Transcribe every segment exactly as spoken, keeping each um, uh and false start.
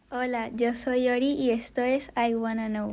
Hola, yo soy Ori y esto es I Wanna Know.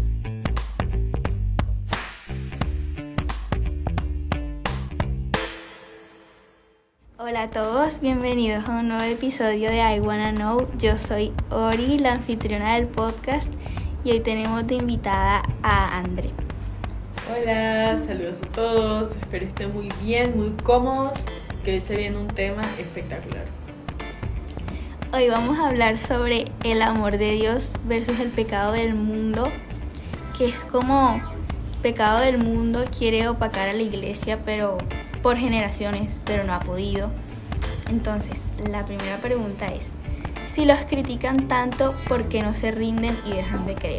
Hola a todos, bienvenidos a un nuevo episodio de I Wanna Know. Yo soy Ori, la anfitriona del podcast, y hoy tenemos de invitada a Andre. Hola, saludos a todos, espero estén muy bien, muy cómodos, que hoy se viene un tema espectacular. Hoy vamos a hablar sobre el amor de Dios versus el pecado del mundo, que es como el pecado del mundo quiere opacar a la iglesia, pero por generaciones, pero no ha podido. Entonces, la primera pregunta es, si los critican tanto, ¿por qué no se rinden y dejan de creer?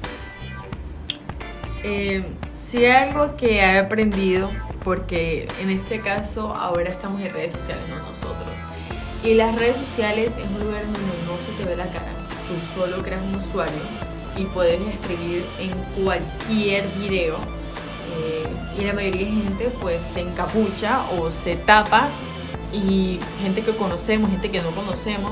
Eh, si hay algo que he aprendido, porque en este caso ahora estamos en redes sociales, no nosotros, y las redes sociales es un lugar donde no se te ve la cara, tú solo creas un usuario y puedes escribir en cualquier video. Eh, y la mayoría de gente pues se encapucha o se tapa, y gente que conocemos, gente que no conocemos,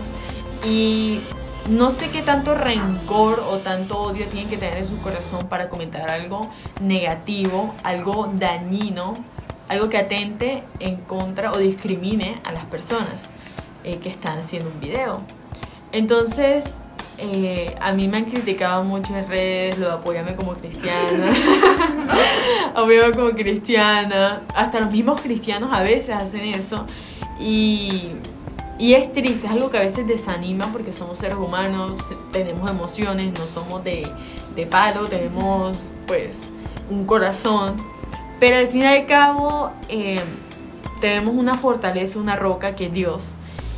y no sé qué tanto rencor o tanto odio tienen que tener en su corazón para comentar algo negativo, algo dañino, algo que atente en contra o discrimine a las personas eh, que están haciendo un video. Entonces Eh, a mí me han criticado mucho en redes lo de apoyarme como cristiana. Apoyarme como cristiana. Hasta los mismos cristianos a veces hacen eso. Y, y es triste, es algo que a veces desanima, porque somos seres humanos, tenemos emociones, no somos de, de palo, tenemos pues un corazón. Pero al fin y al cabo eh, tenemos una fortaleza, una roca que es Dios.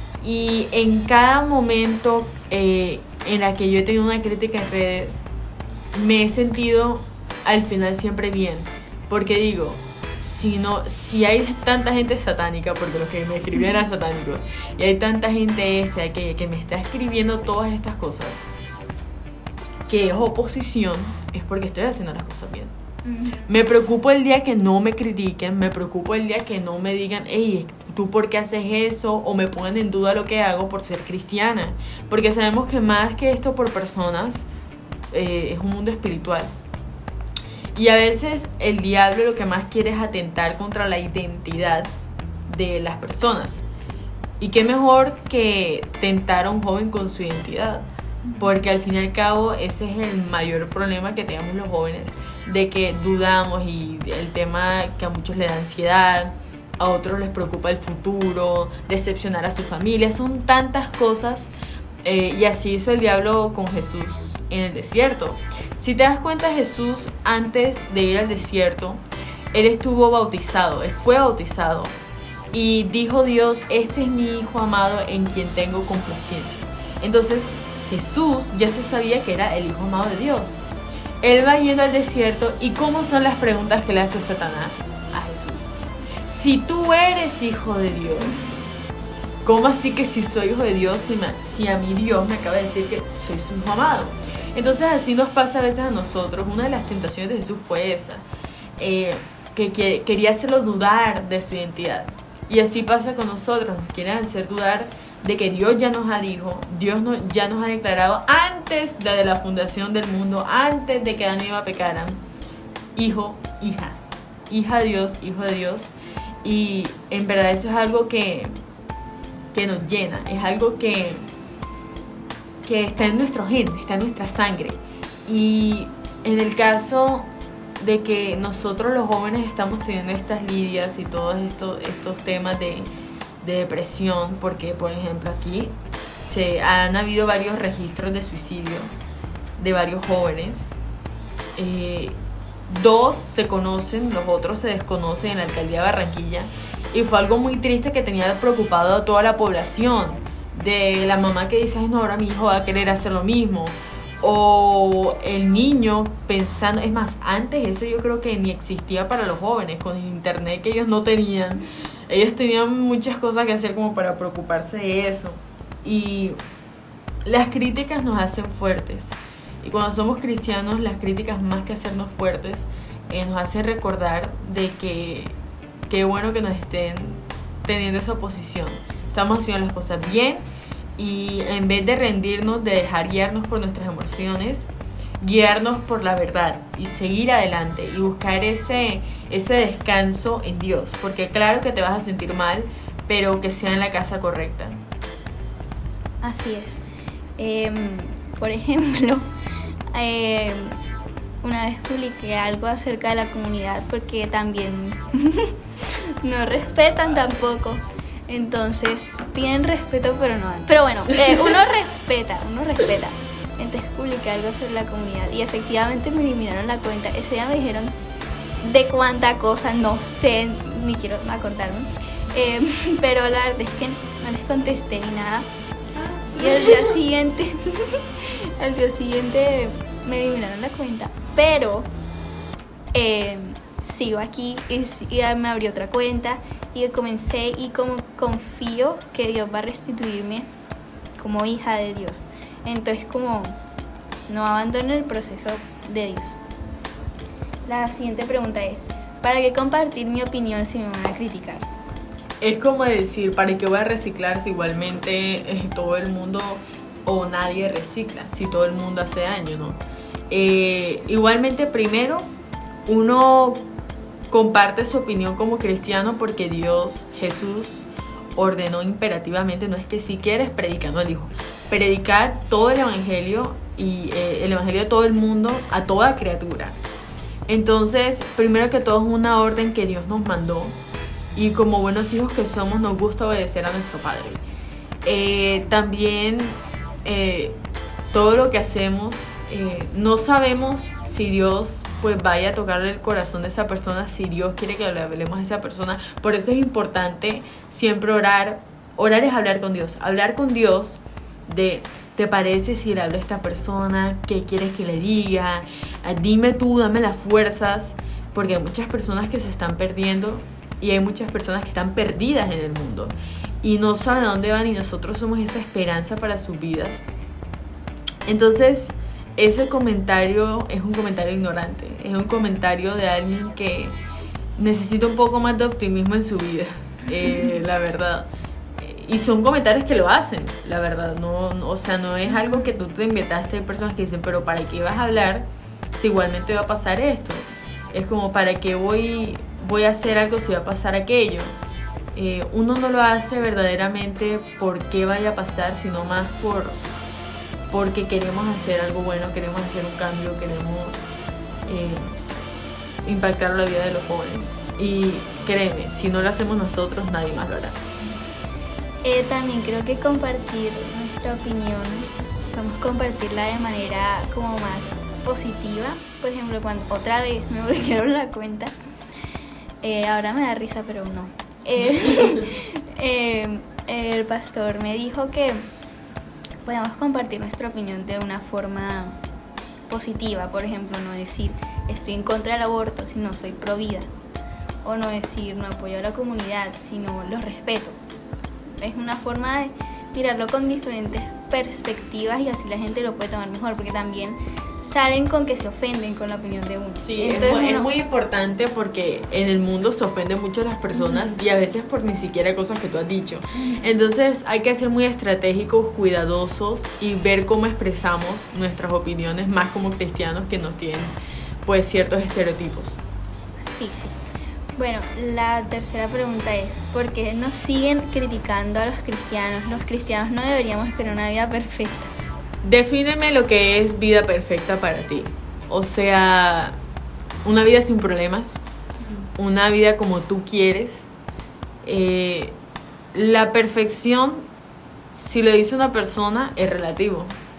Y en cada momento eh, en la que yo he tenido una crítica en redes, me he sentido al final siempre bien. Porque digo, si, no, si hay tanta gente satánica, porque los que me escribían eran satánicos, y hay tanta gente esta, aquella, que me está escribiendo todas estas cosas, que es oposición, es porque estoy haciendo las cosas bien. Me preocupo el día que no me critiquen, me preocupo el día que no me digan, hey, ¿tú por qué haces eso? O me pongan en duda lo que hago por ser cristiana. Porque sabemos que más que esto por personas, eh, es un mundo espiritual. Y a veces el diablo lo que más quiere es atentar contra la identidad de las personas. Y qué mejor que tentar a un joven con su identidad. Porque al fin y al cabo ese es el mayor problema que tenemos los jóvenes, de que dudamos, y el tema que a muchos les da ansiedad, a otros les preocupa el futuro, decepcionar a su familia, son tantas cosas. Eh, y así hizo el diablo con Jesús en el desierto. Si te das cuenta, Jesús, antes de ir al desierto, él estuvo bautizado, él fue bautizado, y dijo Dios, este es mi hijo amado en quien tengo complacencia. Entonces Jesús ya se sabía que era el hijo amado de Dios. Él va yendo al desierto, y ¿cómo son las preguntas que le hace Satanás a Jesús? Si tú eres hijo de Dios, ¿cómo así que si soy hijo de Dios, si, me, si a mí Dios me acaba de decir que soy su hijo amado? Entonces así nos pasa a veces a nosotros. Una de las tentaciones de Jesús fue esa, eh, que, que quería hacerlo dudar de su identidad. Y así pasa con nosotros, nos quieren hacer dudar de que Dios ya nos ha dicho, Dios no, ya nos ha declarado antes de la fundación del mundo, antes de que Adán y Eva pecaran, hijo, hija, hija de Dios, hijo de Dios. Y en verdad eso es algo que, que nos llena, es algo que, que está en nuestro gen, está en nuestra sangre. Y en el caso de que nosotros los jóvenes estamos teniendo estas lidias y todos estos, estos temas de de depresión, porque por ejemplo aquí se han habido varios registros de suicidio de varios jóvenes. eh, dos se conocen, los otros se desconocen en la alcaldía de Barranquilla, y fue algo muy triste que tenía preocupado a toda la población, de la mamá que dice, ay no, ahora mi hijo va a querer hacer lo mismo, o el niño pensando, es más, antes eso yo creo que ni existía para los jóvenes, con el internet que ellos no tenían. Ellos tenían muchas cosas que hacer como para preocuparse de eso. Y las críticas nos hacen fuertes. Y cuando somos cristianos, las críticas, más que hacernos fuertes, eh, nos hacen recordar de que qué bueno que nos estén teniendo esa posición. Estamos haciendo las cosas bien, y en vez de rendirnos, de dejar guiarnos por nuestras emociones, guiarnos por la verdad y seguir adelante y buscar ese, ese descanso en Dios, porque claro que te vas a sentir mal, pero que sea en la casa correcta. Así es. Eh, por ejemplo, eh, una vez publiqué algo acerca de la comunidad porque también no respetan tampoco. Entonces piden respeto pero no dan. Pero bueno, eh, uno respeta, uno respeta. Entonces publiqué algo sobre la comunidad y efectivamente me eliminaron la cuenta. Ese día me dijeron de cuánta cosa, no sé, ni quiero acordarme. Eh, pero la verdad es que no les contesté ni nada. Y al día siguiente, al día siguiente me eliminaron la cuenta. Pero eh, sigo aquí y, y me abrí otra cuenta y comencé y como confío que Dios va a restituirme como hija de Dios. Entonces como no abandono el proceso de Dios. La siguiente pregunta es, ¿para qué compartir mi opinión si me van a criticar? Es como decir, ¿para qué voy a reciclar si igualmente eh, todo el mundo o nadie recicla? Si todo el mundo hace daño, ¿no? Eh, igualmente, primero, uno comparte su opinión como cristiano porque Dios, Jesús, ordenó imperativamente, no es que si quieres, predica, no, él dijo, predicad todo el evangelio y eh, el evangelio de todo el mundo a toda criatura. Entonces, primero que todo es una orden que Dios nos mandó. Y como buenos hijos que somos, nos gusta obedecer a nuestro Padre. Eh, también eh, todo lo que hacemos, eh, no sabemos si Dios pues vaya a tocarle el corazón de esa persona, si Dios quiere que le hablemos a esa persona. Por eso es importante siempre orar. Orar es hablar con Dios. Hablar con Dios de, ¿te parece si le hablo a esta persona? ¿Qué quieres que le diga? Dime tú, dame las fuerzas. Porque hay muchas personas que se están perdiendo. Y hay muchas personas que están perdidas en el mundo y no saben a dónde van y nosotros somos esa esperanza para sus vidas. Entonces, ese comentario es un comentario ignorante, es un comentario de alguien que necesita un poco más de optimismo en su vida, eh, la verdad. Y son comentarios que lo hacen, la verdad. No, no, o sea, no es algo que tú te inventaste. Hay personas que dicen, pero ¿para qué vas a hablar si igualmente va a pasar esto? Es como, ¿para qué voy... voy a hacer algo si va a pasar aquello? Eh, uno no lo hace verdaderamente porque vaya a pasar, sino más por porque queremos hacer algo bueno, queremos hacer un cambio, queremos eh, impactar la vida de los jóvenes. Y créeme, si no lo hacemos nosotros, nadie más lo hará. Eh, también creo que compartir nuestra opinión, vamos a compartirla de manera como más positiva. Por ejemplo, cuando otra vez me bloquearon la cuenta, Eh, ahora me da risa, pero no. Eh, eh, el pastor me dijo que podemos compartir nuestra opinión de una forma positiva. Por ejemplo, no decir estoy en contra del aborto, sino soy pro vida. O no decir no apoyo a la comunidad, sino los respeto. Es una forma de mirarlo con diferentes perspectivas y así la gente lo puede tomar mejor, porque también salen con que se ofenden con la opinión de uno. Sí, Entonces, es, muy, uno... es muy importante porque en el mundo se ofenden mucho las personas uh-huh. y a veces por ni siquiera cosas que tú has dicho. Entonces hay que ser muy estratégicos, cuidadosos y ver cómo expresamos nuestras opiniones más como cristianos que nos tienen pues ciertos estereotipos. Sí, sí. Bueno, la tercera pregunta es, ¿por qué nos siguen criticando a los cristianos? Los cristianos no deberíamos tener una vida perfecta. Defíneme lo que es vida perfecta para ti. O sea, una vida sin problemas, una vida como tú quieres. Eh, la perfección, si lo dice una persona, es relativo.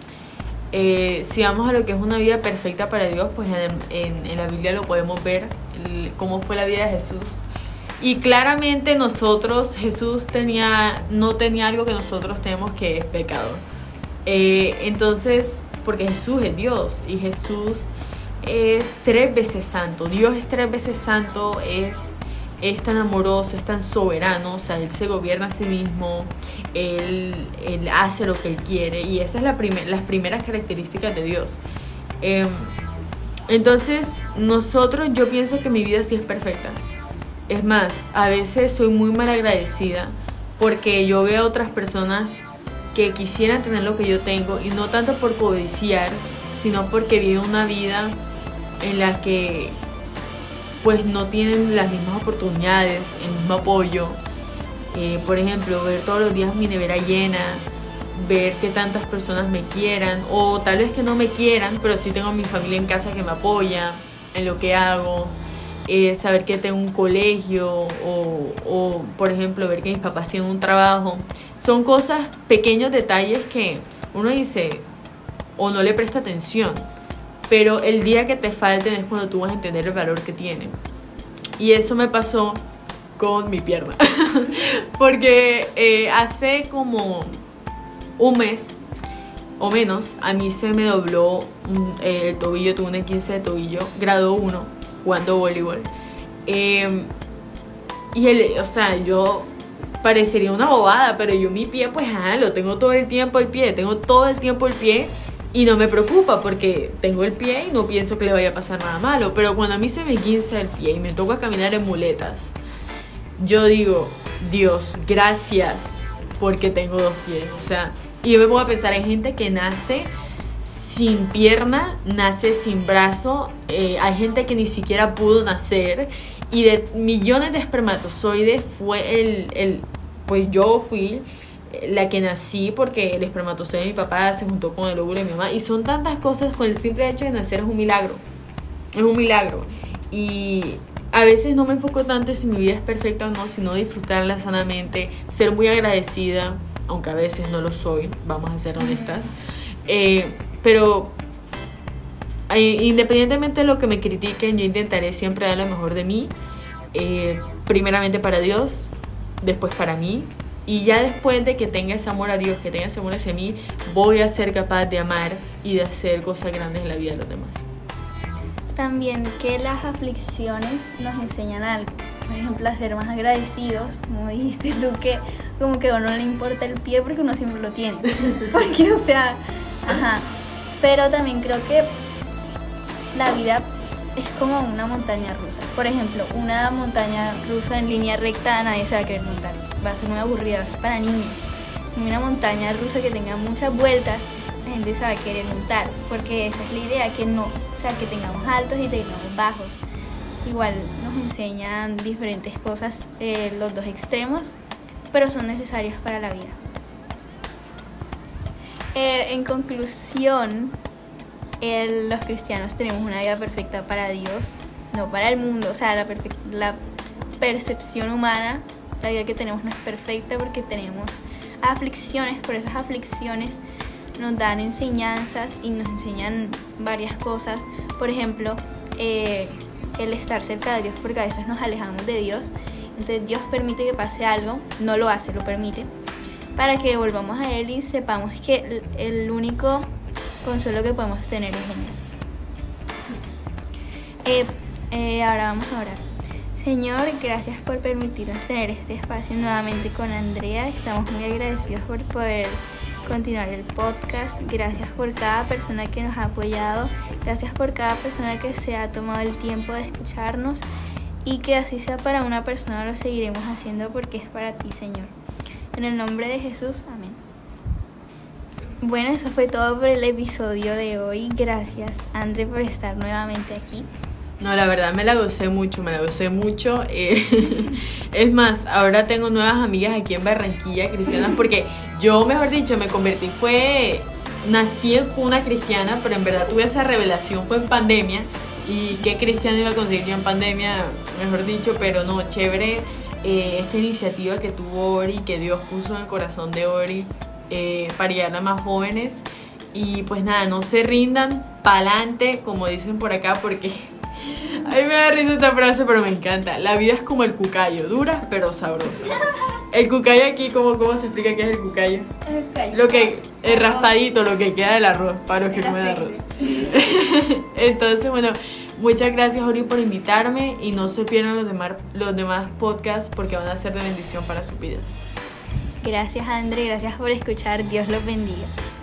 Eh, si vamos a lo que es una vida perfecta para Dios, pues en, en, en la Biblia lo podemos ver, el, cómo fue la vida de Jesús. Y claramente nosotros, Jesús tenía, no tenía algo que nosotros tenemos, que es pecado. Eh, entonces, porque Jesús es Dios y Jesús es tres veces santo. Dios es tres veces santo, es, es tan amoroso, es tan soberano, o sea, Él se gobierna a sí mismo, Él, él hace lo que Él quiere y esas son la primer, las primeras características de Dios. Eh, entonces, nosotros, yo pienso que mi vida sí es perfecta. Es más, a veces soy muy mal agradecida porque yo veo a otras personas que quisieran tener lo que yo tengo, y no tanto por codiciar, sino porque viven una vida en la que pues no tienen las mismas oportunidades, el mismo apoyo. Eh, por ejemplo, ver todos los días mi nevera llena, ver que tantas personas me quieran, o tal vez que no me quieran, pero sí tengo a mi familia en casa que me apoya en lo que hago. Eh, saber que tengo un colegio, o, o por ejemplo ver que mis papás tienen un trabajo. Son cosas, pequeños detalles que uno dice o no le presta atención, pero el día que te falten es cuando tú vas a entender el valor que tienen. Y eso me pasó con mi pierna porque eh, hace como un mes o menos a mí se me dobló un, eh, el tobillo. Tuve un esguince de tobillo grado uno jugando voleibol, eh, y el, o sea, yo parecería una bobada, pero yo mi pie pues ajá, lo tengo todo el tiempo el pie, tengo todo el tiempo el pie y no me preocupa porque tengo el pie y no pienso que le vaya a pasar nada malo. Pero cuando a mí se me esguinza el pie y me toca caminar en muletas, yo digo, Dios, gracias porque tengo dos pies. O sea, y yo me pongo a pensar, hay gente que nace sin pierna, nace sin brazo, eh, hay gente que ni siquiera pudo nacer, y de millones de espermatozoides fue el, el pues yo fui la que nací porque el espermatozoide de mi papá se juntó con el óvulo de mi mamá, y son tantas cosas. Con el simple hecho de nacer es un milagro, es un milagro. Y a veces no me enfoco tanto en si mi vida es perfecta o no, sino disfrutarla sanamente, ser muy agradecida, aunque a veces no lo soy, vamos a ser honestas. Eh, pero eh, independientemente de lo que me critiquen, yo intentaré siempre dar lo mejor de mí, eh, primeramente para Dios, después para mí, y ya después de que tenga ese amor a Dios, que tenga ese amor hacia mí, voy a ser capaz de amar y de hacer cosas grandes en la vida de los demás. También que las aflicciones nos enseñan algo. Por ejemplo, a ser más agradecidos, como dijiste tú, que como que a uno no le importa el pie porque uno siempre lo tiene. Porque, o sea, ajá. Pero también creo que la vida es como una montaña rusa. Por ejemplo, una montaña rusa en línea recta nadie se va a querer montar. Va a ser muy aburrida, va a ser para niños. Una montaña rusa que tenga muchas vueltas, la gente se va a querer montar, porque esa es la idea, que no, o sea, que tengamos altos y tengamos bajos. Igual nos enseñan diferentes cosas, eh, los dos extremos, pero son necesarios para la vida. Eh, en conclusión, el, los cristianos tenemos una vida perfecta para Dios, no para el mundo. O sea, la, perfec- la percepción humana, la vida que tenemos no es perfecta porque tenemos aflicciones, pero esas aflicciones nos dan enseñanzas y nos enseñan varias cosas. Por ejemplo, eh, el estar cerca de Dios, porque a veces nos alejamos de Dios. Entonces Dios permite que pase algo, no lo hace, lo permite, para que volvamos a Él y sepamos que el, el único consuelo que podemos tener es en Él. Eh, eh, ahora vamos a orar. Señor, gracias por permitirnos tener este espacio nuevamente con Andrea. Estamos muy agradecidos por poder continuar el podcast. Gracias por cada persona que nos ha apoyado. Gracias por cada persona que se ha tomado el tiempo de escucharnos. Y que así sea para una persona, lo seguiremos haciendo porque es para ti, Señor. En el nombre de Jesús, amén. Bueno, eso fue todo por el episodio de hoy. Gracias, André, por estar nuevamente aquí. No, la verdad me la gocé mucho, me la gocé mucho. Eh, es más, ahora tengo nuevas amigas aquí en Barranquilla, cristianas, porque yo, mejor dicho, me convertí, fue, nací en una cristiana, pero en verdad tuve esa revelación, fue en pandemia. Y qué cristiano iba a conseguir yo en pandemia, mejor dicho, pero no, chévere eh, esta iniciativa que tuvo Ori, que Dios puso en el corazón de Ori, eh, para llegar a más jóvenes. Y pues nada, no se rindan, pa'lante, como dicen por acá, porque a mí me da risa esta frase, pero me encanta. La vida es como el cucayo, dura pero sabrosa. El cucayo aquí, ¿cómo, cómo se explica qué es el cucayo? El cucayo. Lo que, el raspadito, lo que queda del arroz, para los que El comen aceite. arroz. Entonces, bueno, muchas gracias, Ori, por invitarme, y no se pierdan los demás, los demás podcasts porque van a ser de bendición para sus vidas. Gracias, André. Gracias por escuchar. Dios los bendiga.